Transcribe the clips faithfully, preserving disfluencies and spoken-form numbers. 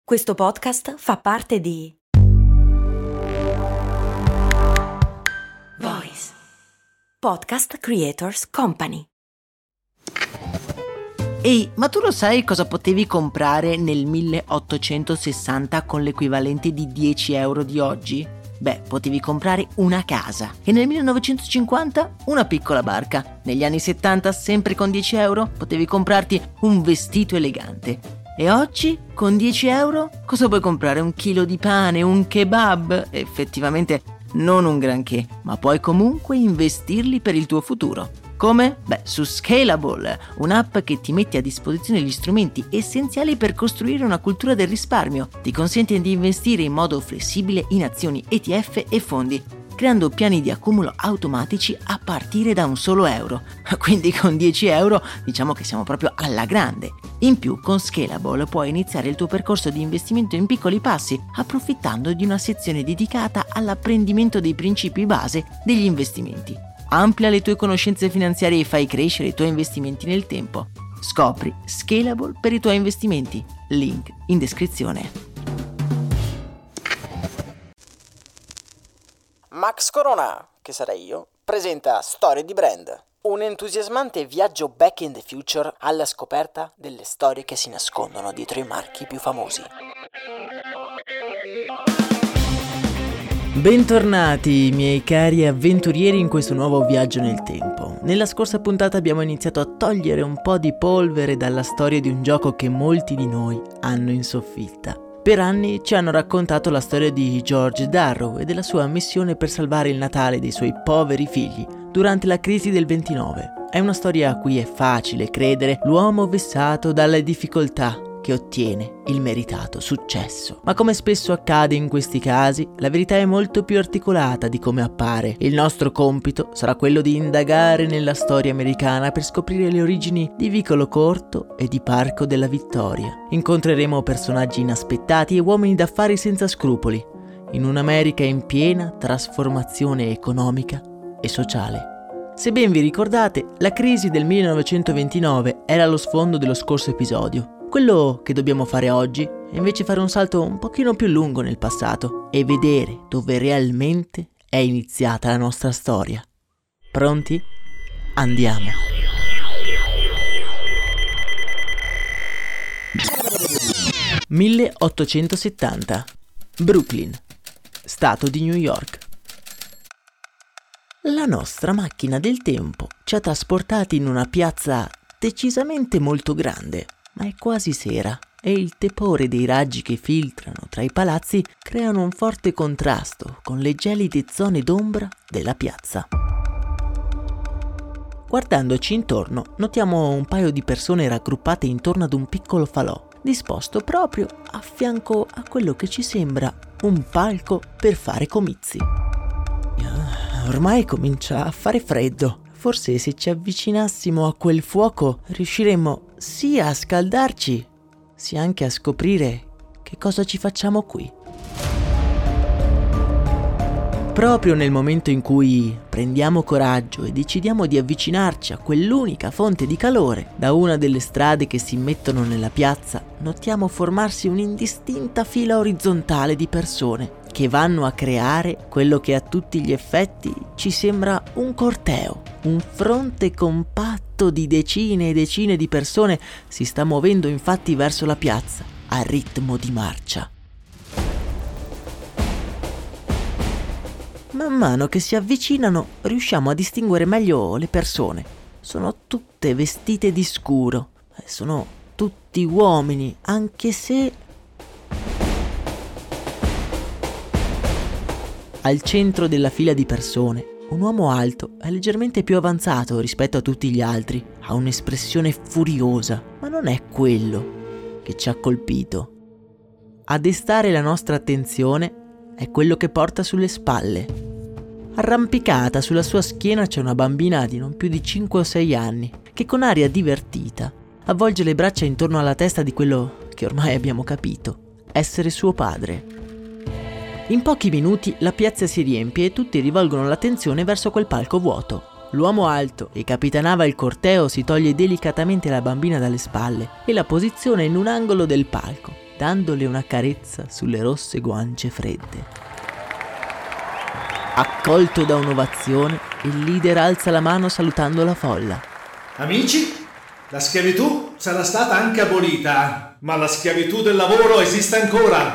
Questo podcast fa parte di Voice Podcast Creators Company. Ehi, ma tu lo sai cosa potevi comprare nel milleottocentosessanta con l'equivalente di dieci euro di oggi? Beh, potevi comprare una casa. E nel millenovecentocinquanta una piccola barca. Negli anni settanta, sempre con dieci euro, potevi comprarti un vestito elegante. E oggi, con dieci euro, cosa puoi comprare? Un chilo di pane, un kebab? Effettivamente non un granché, ma puoi comunque investirli per il tuo futuro. Come? Beh, su Scalable, un'app che ti mette a disposizione gli strumenti essenziali per costruire una cultura del risparmio. Ti consente di investire in modo flessibile in azioni, E T F e fondi, creando piani di accumulo automatici a partire da un solo euro. Quindi con dieci euro diciamo che siamo proprio alla grande. In più, con Scalable puoi iniziare il tuo percorso di investimento in piccoli passi, approfittando di una sezione dedicata all'apprendimento dei principi base degli investimenti. Amplia le tue conoscenze finanziarie e fai crescere i tuoi investimenti nel tempo. Scopri Scalable per i tuoi investimenti. Link in descrizione. Max Corona, che sarei io, presenta Storie di Brand, un entusiasmante viaggio back in the future alla scoperta delle storie che si nascondono dietro i marchi più famosi. Bentornati miei cari avventurieri in questo nuovo viaggio nel tempo. Nella scorsa puntata abbiamo iniziato a togliere un po' di polvere dalla storia di un gioco che molti di noi hanno in soffitta. Per anni ci hanno raccontato la storia di George Darrow e della sua missione per salvare il Natale dei suoi poveri figli durante la crisi del ventinove. È una storia a cui è facile credere l'uomo vessato dalle difficoltà che ottiene il meritato successo. Ma come spesso accade in questi casi, la verità è molto più articolata di come appare. Il nostro compito sarà quello di indagare nella storia americana per scoprire le origini di Vicolo Corto e di Parco della Vittoria. Incontreremo personaggi inaspettati e uomini d'affari senza scrupoli, in un'America in piena trasformazione economica e sociale. Se ben vi ricordate, la crisi del millenovecentoventinove era lo sfondo dello scorso episodio. Quello che dobbiamo fare oggi è invece fare un salto un pochino più lungo nel passato e vedere dove realmente è iniziata la nostra storia. Pronti? Andiamo! milleottocentosettanta. Brooklyn, stato di New York. La nostra macchina del tempo ci ha trasportati in una piazza decisamente molto grande. Ma è quasi sera e il tepore dei raggi che filtrano tra i palazzi creano un forte contrasto con le gelide zone d'ombra della piazza. Guardandoci intorno, notiamo un paio di persone raggruppate intorno ad un piccolo falò, disposto proprio a fianco a quello che ci sembra un palco per fare comizi. Ormai comincia a fare freddo. Forse se ci avvicinassimo a quel fuoco riusciremmo sia a scaldarci, sia anche a scoprire che cosa ci facciamo qui. Proprio nel momento in cui prendiamo coraggio e decidiamo di avvicinarci a quell'unica fonte di calore, da una delle strade che si immettono nella piazza, notiamo formarsi un'indistinta fila orizzontale di persone che vanno a creare quello che a tutti gli effetti ci sembra un corteo. Un fronte compatto di decine e decine di persone si sta muovendo infatti verso la piazza a ritmo di marcia. Man mano che si avvicinano riusciamo a distinguere meglio le persone. Sono tutte vestite di scuro, sono tutti uomini, anche se al centro della fila di persone un uomo alto è leggermente più avanzato rispetto a tutti gli altri, ha un'espressione furiosa, ma non è quello che ci ha colpito. A destare la nostra attenzione è quello che porta sulle spalle. Arrampicata sulla sua schiena c'è una bambina di non più di cinque o sei anni, che con aria divertita avvolge le braccia intorno alla testa di quello che ormai abbiamo capito essere suo padre. In pochi minuti la piazza si riempie e tutti rivolgono l'attenzione verso quel palco vuoto. L'uomo alto che capitanava il corteo si toglie delicatamente la bambina dalle spalle e la posiziona in un angolo del palco, dandole una carezza sulle rosse guance fredde. Accolto da un'ovazione, il leader alza la mano salutando la folla. Amici, la schiavitù sarà stata anche abolita, ma la schiavitù del lavoro esiste ancora.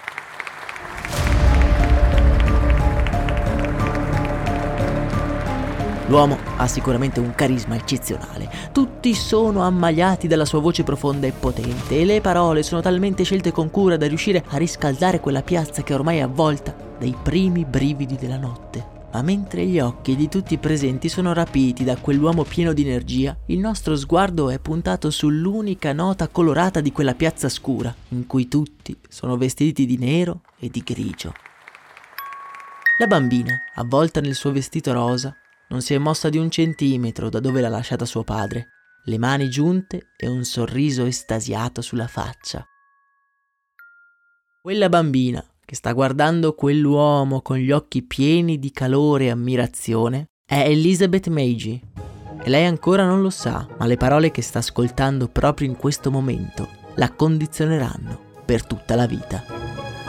L'uomo ha sicuramente un carisma eccezionale. Tutti sono ammaliati dalla sua voce profonda e potente e le parole sono talmente scelte con cura da riuscire a riscaldare quella piazza che ormai è avvolta dai primi brividi della notte. Ma mentre gli occhi di tutti i presenti sono rapiti da quell'uomo pieno di energia, il nostro sguardo è puntato sull'unica nota colorata di quella piazza scura, in cui tutti sono vestiti di nero e di grigio. La bambina, avvolta nel suo vestito rosa, non si è mossa di un centimetro da dove l'ha lasciata suo padre, le mani giunte e un sorriso estasiato sulla faccia. Quella bambina, che sta guardando quell'uomo con gli occhi pieni di calore e ammirazione, è Elizabeth Magie. E lei ancora non lo sa, ma le parole che sta ascoltando proprio in questo momento la condizioneranno per tutta la vita.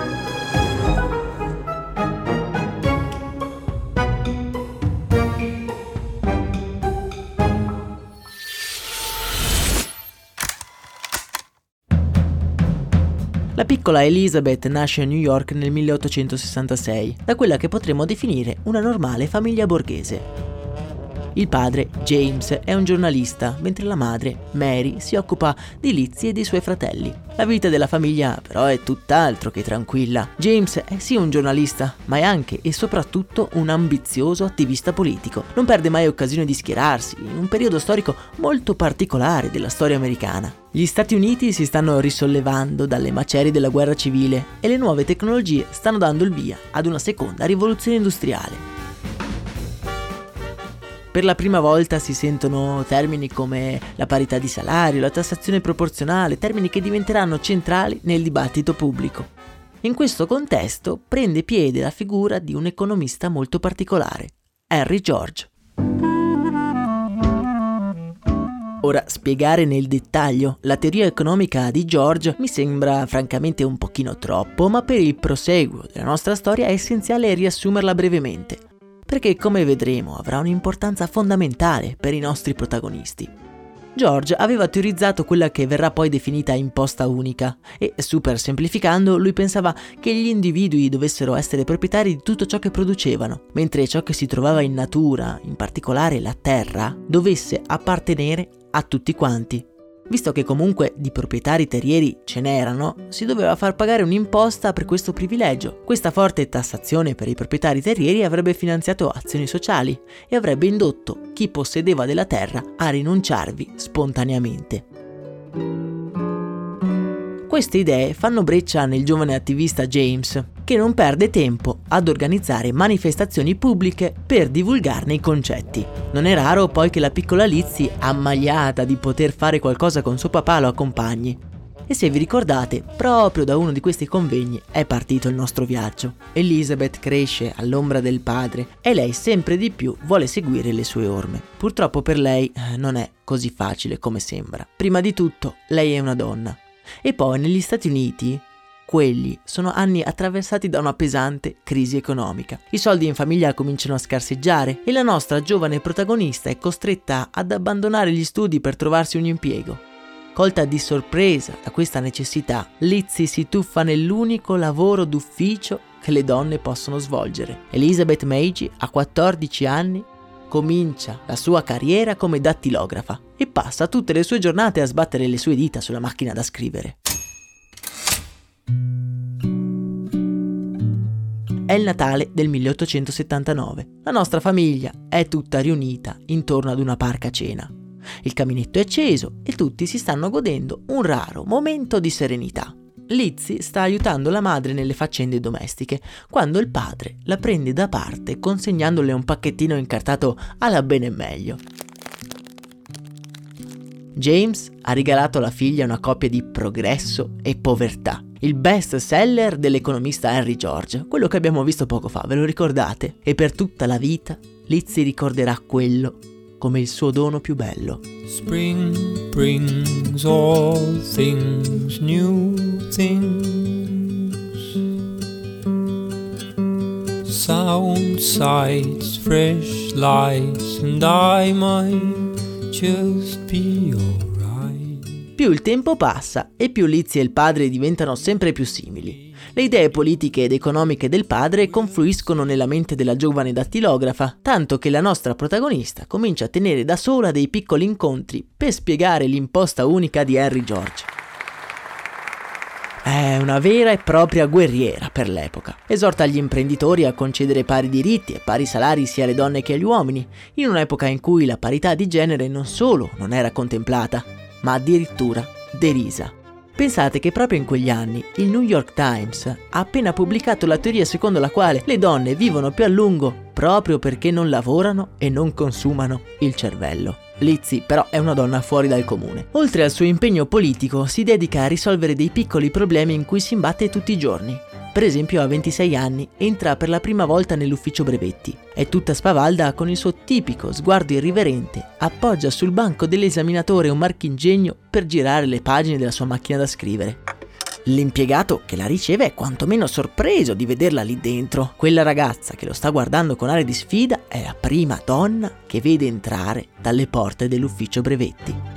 La piccola Elizabeth nasce a New York nel milleottocentosessantasei, da quella che potremmo definire una normale famiglia borghese. Il padre, James, è un giornalista, mentre la madre, Mary, si occupa di Lizzie e dei suoi fratelli. La vita della famiglia però è tutt'altro che tranquilla. James è sì un giornalista, ma è anche e soprattutto un ambizioso attivista politico. Non perde mai occasione di schierarsi in un periodo storico molto particolare della storia americana. Gli Stati Uniti si stanno risollevando dalle macerie della guerra civile e le nuove tecnologie stanno dando il via ad una seconda rivoluzione industriale. Per la prima volta si sentono termini come la parità di salario, la tassazione proporzionale, termini che diventeranno centrali nel dibattito pubblico. In questo contesto prende piede la figura di un economista molto particolare, Henry George. Ora, spiegare nel dettaglio la teoria economica di George mi sembra francamente un pochino troppo, ma per il proseguo della nostra storia è essenziale riassumerla brevemente, perché come vedremo avrà un'importanza fondamentale per i nostri protagonisti. George aveva teorizzato quella che verrà poi definita imposta unica e, super semplificando, lui pensava che gli individui dovessero essere proprietari di tutto ciò che producevano, mentre ciò che si trovava in natura, in particolare la terra, dovesse appartenere a tutti quanti. Visto che comunque di proprietari terrieri ce n'erano, si doveva far pagare un'imposta per questo privilegio. Questa forte tassazione per i proprietari terrieri avrebbe finanziato azioni sociali e avrebbe indotto chi possedeva della terra a rinunciarvi spontaneamente. Queste idee fanno breccia nel giovane attivista James, che non perde tempo ad organizzare manifestazioni pubbliche per divulgarne i concetti. Non è raro poi che la piccola Lizzie, ammaliata di poter fare qualcosa con suo papà, lo accompagni. E se vi ricordate, proprio da uno di questi convegni è partito il nostro viaggio. Elizabeth cresce all'ombra del padre e lei sempre di più vuole seguire le sue orme. Purtroppo per lei non è così facile come sembra. Prima di tutto, lei è una donna. E poi negli Stati Uniti, quelli sono anni attraversati da una pesante crisi economica. I soldi in famiglia cominciano a scarseggiare e la nostra giovane protagonista è costretta ad abbandonare gli studi per trovarsi un impiego. Colta di sorpresa da questa necessità, Lizzie si tuffa nell'unico lavoro d'ufficio che le donne possono svolgere. Elizabeth Magie, a quattordici anni, comincia la sua carriera come dattilografa e passa tutte le sue giornate a sbattere le sue dita sulla macchina da scrivere. È il Natale del milleottocentosettantanove. La nostra famiglia è tutta riunita intorno ad una parca cena. Il caminetto è acceso e tutti si stanno godendo un raro momento di serenità. Lizzie sta aiutando la madre nelle faccende domestiche, quando il padre la prende da parte consegnandole un pacchettino incartato alla bene meglio. James ha regalato alla figlia una copia di Progresso e Povertà, il best seller dell'economista Henry George, quello che abbiamo visto poco fa, ve lo ricordate? E per tutta la vita Lizzie ricorderà quello come il suo dono più bello. Spring brings all things new things, sound sights, fresh lights, and I might just be alright. Più il tempo passa e più Lizzie e il padre diventano sempre più simili. Le idee politiche ed economiche del padre confluiscono nella mente della giovane dattilografa, tanto che la nostra protagonista comincia a tenere da sola dei piccoli incontri per spiegare l'imposta unica di Henry George. È una vera e propria guerriera per l'epoca. Esorta gli imprenditori a concedere pari diritti e pari salari sia alle donne che agli uomini, in un'epoca in cui la parità di genere non solo non era contemplata, ma addirittura derisa. Pensate che proprio in quegli anni il New York Times ha appena pubblicato la teoria secondo la quale le donne vivono più a lungo proprio perché non lavorano e non consumano il cervello. Lizzie però è una donna fuori dal comune. Oltre al suo impegno politico si dedica a risolvere dei piccoli problemi in cui si imbatte tutti i giorni. Per esempio a ventisei anni entra per la prima volta nell'ufficio brevetti. È tutta spavalda con il suo tipico sguardo irriverente, appoggia sul banco dell'esaminatore un marchingegno per girare le pagine della sua macchina da scrivere. L'impiegato che la riceve è quantomeno sorpreso di vederla lì dentro. Quella ragazza che lo sta guardando con aria di sfida è la prima donna che vede entrare dalle porte dell'ufficio brevetti.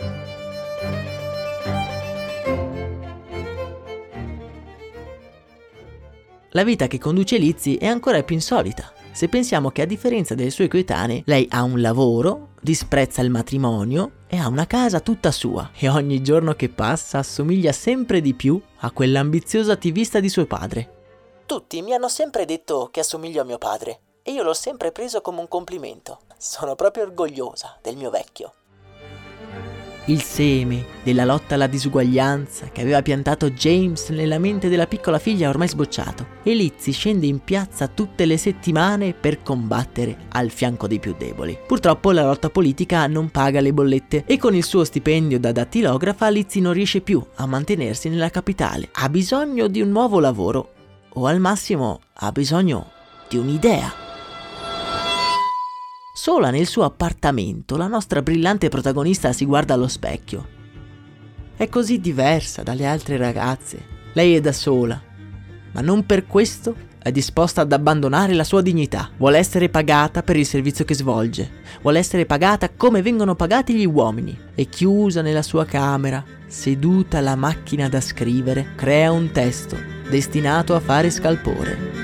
La vita che conduce Lizzie è ancora più insolita, se pensiamo che a differenza delle sue coetanee, lei ha un lavoro, disprezza il matrimonio e ha una casa tutta sua e ogni giorno che passa assomiglia sempre di più a quell'ambizioso attivista di suo padre. Tutti mi hanno sempre detto che assomiglio a mio padre e io l'ho sempre preso come un complimento. Sono proprio orgogliosa del mio vecchio. Il seme della lotta alla disuguaglianza che aveva piantato James nella mente della piccola figlia ormai sbocciato, e Lizzie scende in piazza tutte le settimane per combattere al fianco dei più deboli. Purtroppo la lotta politica non paga le bollette e con il suo stipendio da dattilografa Lizzie non riesce più a mantenersi nella capitale. Ha bisogno di un nuovo lavoro o al massimo ha bisogno di un'idea. Sola nel suo appartamento, la nostra brillante protagonista si guarda allo specchio. È così diversa dalle altre ragazze. Lei è da sola, ma non per questo è disposta ad abbandonare la sua dignità. Vuole essere pagata per il servizio che svolge. Vuole essere pagata come vengono pagati gli uomini. E chiusa nella sua camera, seduta alla macchina da scrivere, crea un testo destinato a fare scalpore.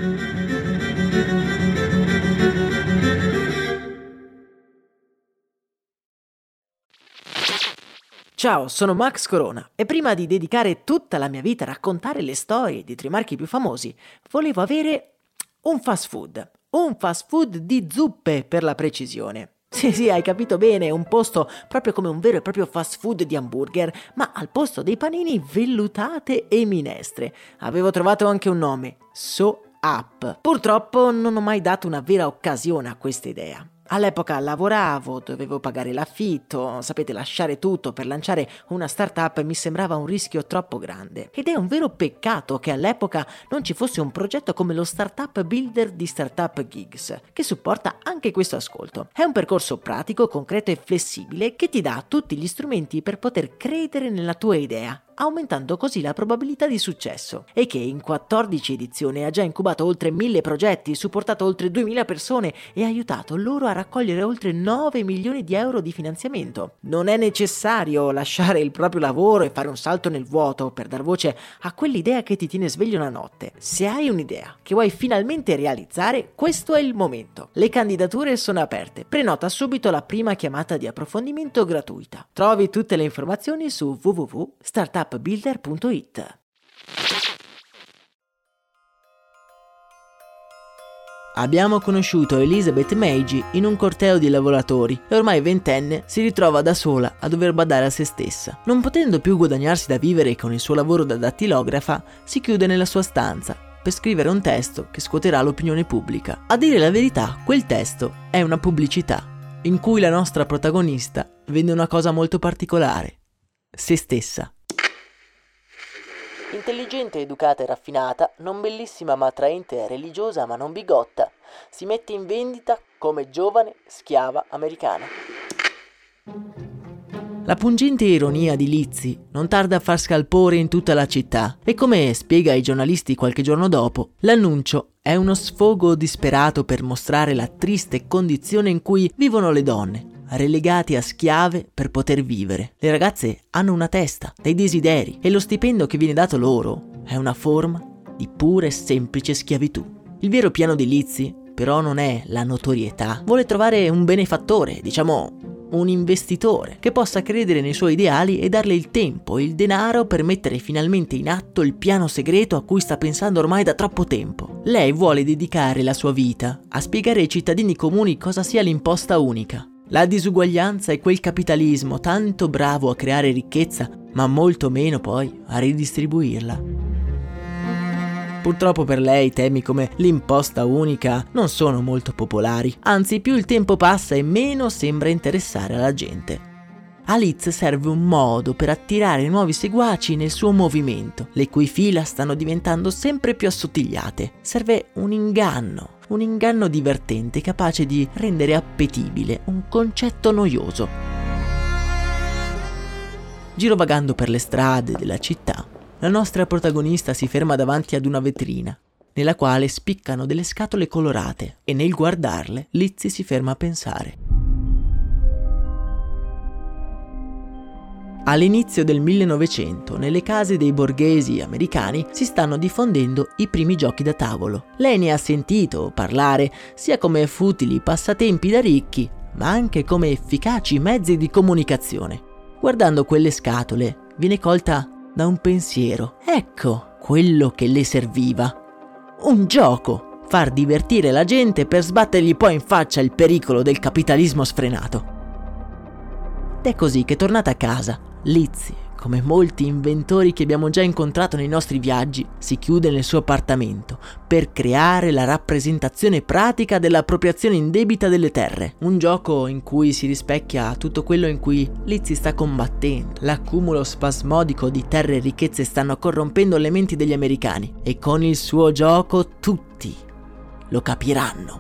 Ciao, sono Max Corona e prima di dedicare tutta la mia vita a raccontare le storie di tre marchi più famosi, volevo avere un fast food. Un fast food di zuppe, per la precisione. Sì, sì, hai capito bene, un posto proprio come un vero e proprio fast food di hamburger, ma al posto dei panini vellutate e minestre. Avevo trovato anche un nome, So Up. Purtroppo non ho mai dato una vera occasione a questa idea. All'epoca lavoravo, dovevo pagare l'affitto, sapete, lasciare tutto per lanciare una startup mi sembrava un rischio troppo grande. Ed è un vero peccato che all'epoca non ci fosse un progetto come lo Startup Builder di Startup Gigs, che supporta anche questo ascolto. È un percorso pratico, concreto e flessibile che ti dà tutti gli strumenti per poter credere nella tua idea, aumentando così la probabilità di successo, e che in quattordici edizioni ha già incubato oltre mille progetti, supportato oltre duemila persone e aiutato loro a raccogliere oltre nove milioni di euro di finanziamento. Non è necessario lasciare il proprio lavoro e fare un salto nel vuoto per dar voce a quell'idea che ti tiene sveglio la notte. Se hai un'idea che vuoi finalmente realizzare, questo è il momento. Le candidature sono aperte. Prenota subito la prima chiamata di approfondimento gratuita. Trovi tutte le informazioni su w w w punto startup builder punto it. Abbiamo conosciuto Elizabeth Meiji in un corteo di lavoratori e ormai ventenne si ritrova da sola a dover badare a se stessa. Non potendo più guadagnarsi da vivere con il suo lavoro da dattilografa, si chiude nella sua stanza per scrivere un testo che scuoterà l'opinione pubblica. A dire la verità, quel testo è una pubblicità in cui la nostra protagonista vende una cosa molto particolare: se stessa. In Intelligente, educata e raffinata, non bellissima ma attraente, religiosa ma non bigotta, si mette in vendita come giovane schiava americana. La pungente ironia di Lizzie non tarda a far scalpore in tutta la città e, come spiega ai giornalisti qualche giorno dopo, l'annuncio è uno sfogo disperato per mostrare la triste condizione in cui vivono le donne, relegate a schiave per poter vivere. Le ragazze hanno una testa, dei desideri e lo stipendio che viene dato loro è una forma di pura e semplice schiavitù. Il vero piano di Lizzie però non è la notorietà, vuole trovare un benefattore, diciamo un investitore, che possa credere nei suoi ideali e darle il tempo e il denaro per mettere finalmente in atto il piano segreto a cui sta pensando ormai da troppo tempo. Lei vuole dedicare la sua vita a spiegare ai cittadini comuni cosa sia l'imposta unica. La disuguaglianza è quel capitalismo tanto bravo a creare ricchezza, ma molto meno poi a ridistribuirla. Purtroppo per lei temi come l'imposta unica non sono molto popolari, anzi più il tempo passa e meno sembra interessare alla gente. A Liz serve un modo per attirare nuovi seguaci nel suo movimento, le cui fila stanno diventando sempre più assottigliate. Serve un inganno, un inganno divertente capace di rendere appetibile un concetto noioso. Girovagando per le strade della città, la nostra protagonista si ferma davanti ad una vetrina, nella quale spiccano delle scatole colorate, e nel guardarle Lizzie si ferma a pensare. All'inizio del millenovecento, nelle case dei borghesi americani si stanno diffondendo i primi giochi da tavolo. Lei ne ha sentito parlare sia come futili passatempi da ricchi, ma anche come efficaci mezzi di comunicazione. Guardando quelle scatole, viene colta da un pensiero. Ecco quello che le serviva. Un gioco. Far divertire la gente per sbattergli poi in faccia il pericolo del capitalismo sfrenato. Ed è così che, tornata a casa, Lizzie, come molti inventori che abbiamo già incontrato nei nostri viaggi, si chiude nel suo appartamento per creare la rappresentazione pratica dell'appropriazione indebita delle terre. Un gioco in cui si rispecchia tutto quello in cui Lizzie sta combattendo. L'accumulo spasmodico di terre e ricchezze stanno corrompendo le menti degli americani e con il suo gioco tutti lo capiranno.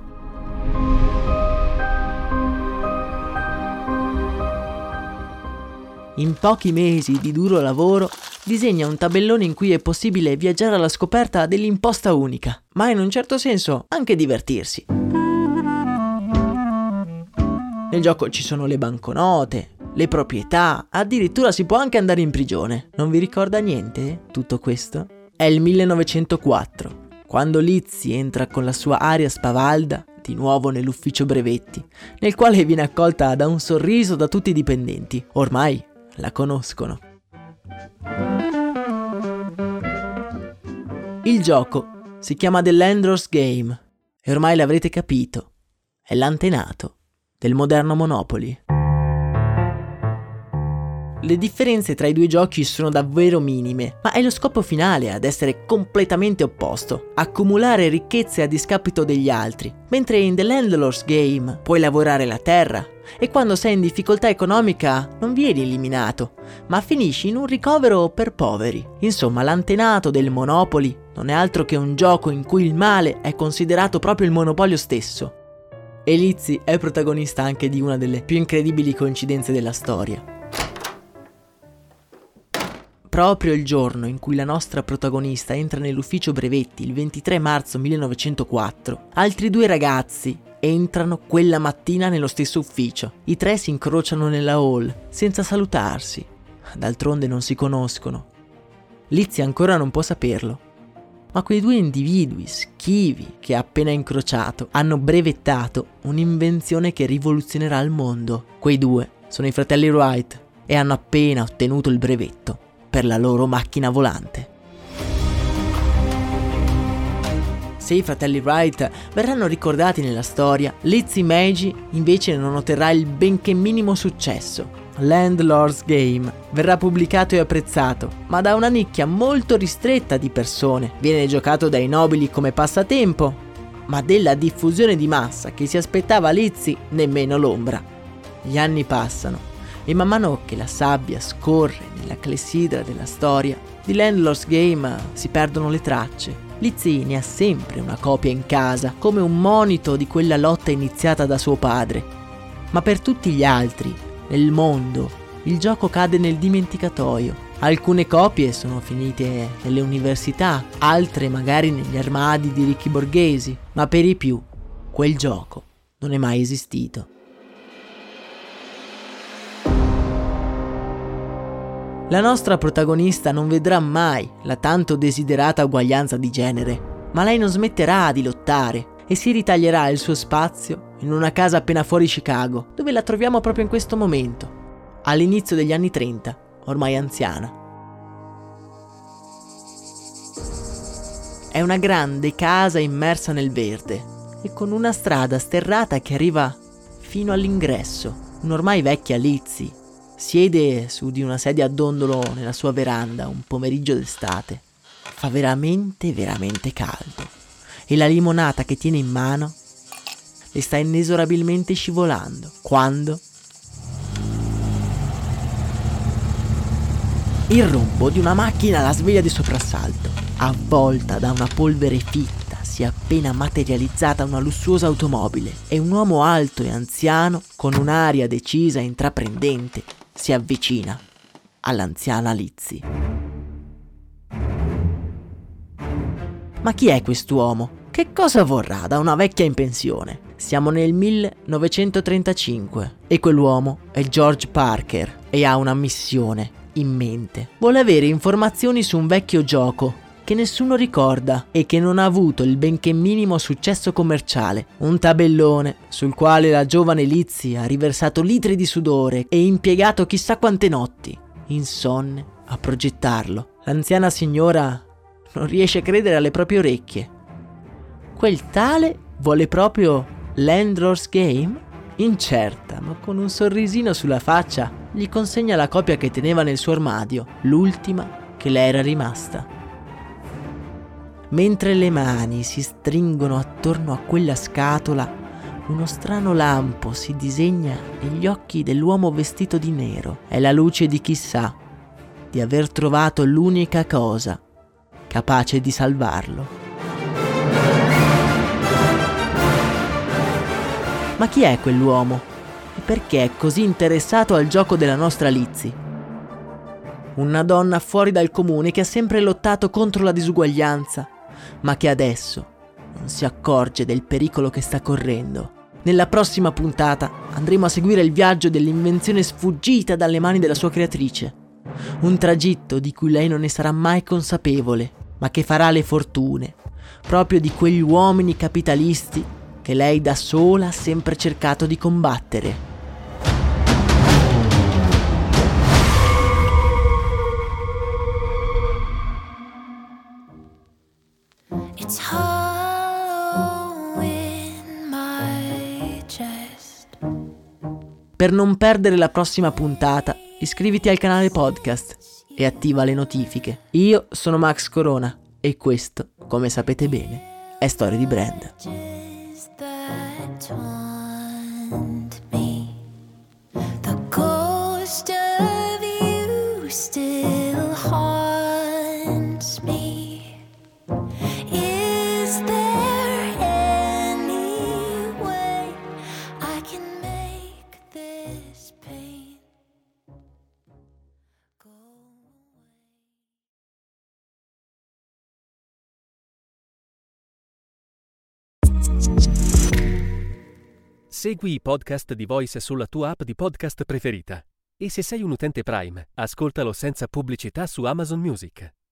In pochi mesi di duro lavoro disegna un tabellone in cui è possibile viaggiare alla scoperta dell'imposta unica, ma in un certo senso anche divertirsi. Nel gioco ci sono le banconote, le proprietà, addirittura si può anche andare in prigione. Non vi ricorda niente tutto questo? È il millenovecentoquattro, quando Lizzie entra con la sua aria spavalda di nuovo nell'ufficio brevetti, nel quale viene accolta da un sorriso da tutti i dipendenti. Ormai la conoscono. Il gioco si chiama The Landlord's Game e ormai l'avrete capito, è l'antenato del moderno Monopoly. Le differenze tra i due giochi sono davvero minime, ma è lo scopo finale ad essere completamente opposto: accumulare ricchezze a discapito degli altri. Mentre in The Landlord's Game puoi lavorare la terra e quando sei in difficoltà economica non vieni eliminato, ma finisci in un ricovero per poveri. Insomma, l'antenato del Monopoly non è altro che un gioco in cui il male è considerato proprio il monopolio stesso. E Lizzie è protagonista anche di una delle più incredibili coincidenze della storia. Proprio il giorno in cui la nostra protagonista entra nell'ufficio brevetti, il ventitré marzo millenovecentoquattro, altri due ragazzi entrano quella mattina nello stesso ufficio. I tre si incrociano nella hall, senza salutarsi. D'altronde non si conoscono. Lizzie ancora non può saperlo. Ma quei due individui schivi che ha appena incrociato hanno brevettato un'invenzione che rivoluzionerà il mondo. Quei due sono i fratelli Wright e hanno appena ottenuto il brevetto per la loro macchina volante. Se i fratelli Wright verranno ricordati nella storia, Lizzie Meiji invece non otterrà il benché minimo successo. Landlord's Game verrà pubblicato e apprezzato, ma da una nicchia molto ristretta di persone. Viene giocato dai nobili come passatempo, ma della diffusione di massa che si aspettava Lizzie nemmeno l'ombra. Gli anni passano E man mano che la sabbia scorre nella clessidra della storia, di Landlord's Game si perdono le tracce. Lizzie ne ha sempre una copia in casa, come un monito di quella lotta iniziata da suo padre. Ma per tutti gli altri, nel mondo, il gioco cade nel dimenticatoio. Alcune copie sono finite nelle università, altre magari negli armadi di ricchi borghesi, ma per i più, quel gioco non è mai esistito. La nostra protagonista non vedrà mai la tanto desiderata uguaglianza di genere, ma lei non smetterà di lottare e si ritaglierà il suo spazio in una casa appena fuori Chicago, dove la troviamo proprio in questo momento, all'inizio degli anni trenta, ormai anziana. È una grande casa immersa nel verde e con una strada sterrata che arriva fino all'ingresso. Un'ormai vecchia Lizzie siede su di una sedia a dondolo nella sua veranda un pomeriggio d'estate. Fa veramente, veramente caldo e la limonata che tiene in mano le sta inesorabilmente scivolando quando il rombo di una macchina la sveglia di soprassalto. Avvolta da una polvere fitta si è appena materializzata una lussuosa automobile e un uomo alto e anziano con un'aria decisa e intraprendente si avvicina all'anziana Lizzie. Ma chi è quest'uomo? Che cosa vorrà da una vecchia in pensione? Siamo nel millenovecentotrentacinque e quell'uomo è George Parker e ha una missione in mente. Vuole avere informazioni su un vecchio gioco che nessuno ricorda e che non ha avuto il benché minimo successo commerciale. Un tabellone sul quale la giovane Lizzie ha riversato litri di sudore e impiegato chissà quante notti insonne a progettarlo. L'anziana signora non riesce a credere alle proprie orecchie. Quel tale vuole proprio Landlord's Game? Incerta, ma con un sorrisino sulla faccia, gli consegna la copia che teneva nel suo armadio, l'ultima che le era rimasta. Mentre le mani si stringono attorno a quella scatola, uno strano lampo si disegna negli occhi dell'uomo vestito di nero. È la luce di chi sa di aver trovato l'unica cosa capace di salvarlo. Ma chi è quell'uomo? E perché è così interessato al gioco della nostra Lizzie? Una donna fuori dal comune che ha sempre lottato contro la disuguaglianza, ma che adesso non si accorge del pericolo che sta correndo. Nella prossima puntata andremo a seguire il viaggio dell'invenzione sfuggita dalle mani della sua creatrice. Un tragitto di cui lei non ne sarà mai consapevole, ma che farà le fortune proprio di quegli uomini capitalisti che lei da sola ha sempre cercato di combattere. It's hollow in my chest. Per non perdere la prossima puntata, iscriviti al canale podcast e attiva le notifiche. Io sono Max Corona e questo, come sapete bene, è Storie di Brand. The ghost of you still haunts me. Is there any way I can make this pain go Segui i podcast di Voice sulla tua app di podcast preferita. E se sei un utente Prime, ascoltalo senza pubblicità su Amazon Music.